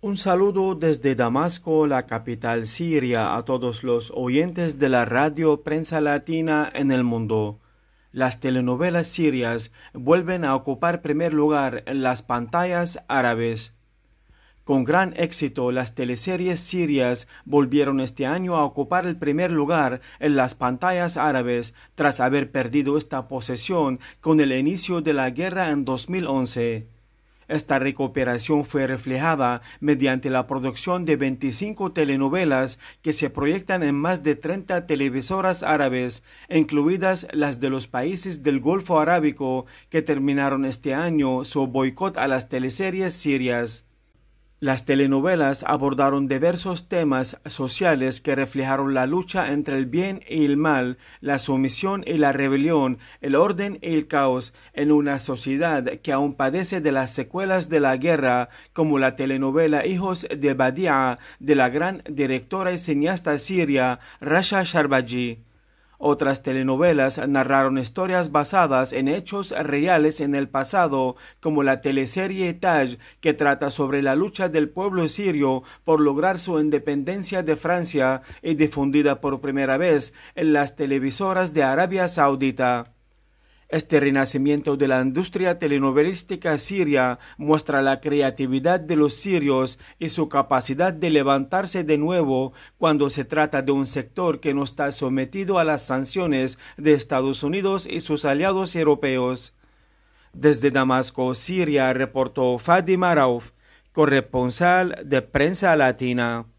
Un saludo desde Damasco, la capital siria, a todos los oyentes de la radio Prensa Latina en el mundo. Las telenovelas sirias vuelven a ocupar primer lugar en las pantallas árabes. Con gran éxito, las teleseries sirias volvieron este año a ocupar el primer lugar en las pantallas árabes tras haber perdido esta posesión con el inicio de la guerra en 2011. Esta recuperación fue reflejada mediante la producción de 25 telenovelas que se proyectan en más de 30 televisoras árabes, incluidas las de los países del Golfo Arábico que terminaron este año su boicot a las teleseries sirias. Las telenovelas abordaron diversos temas sociales que reflejaron la lucha entre el bien y el mal, la sumisión y la rebelión, el orden y el caos en una sociedad que aún padece de las secuelas de la guerra, como la telenovela Hijos de Badia de la gran directora y cineasta siria Rasha Sharbaji. Otras telenovelas narraron historias basadas en hechos reales en el pasado, como la teleserie Taj, que trata sobre la lucha del pueblo sirio por lograr su independencia de Francia y difundida por primera vez en las televisoras de Arabia Saudita. Este renacimiento de la industria telenovelística siria muestra la creatividad de los sirios y su capacidad de levantarse de nuevo cuando se trata de un sector que no está sometido a las sanciones de Estados Unidos y sus aliados europeos. Desde Damasco, Siria, reportó Fadi Marauf, corresponsal de Prensa Latina.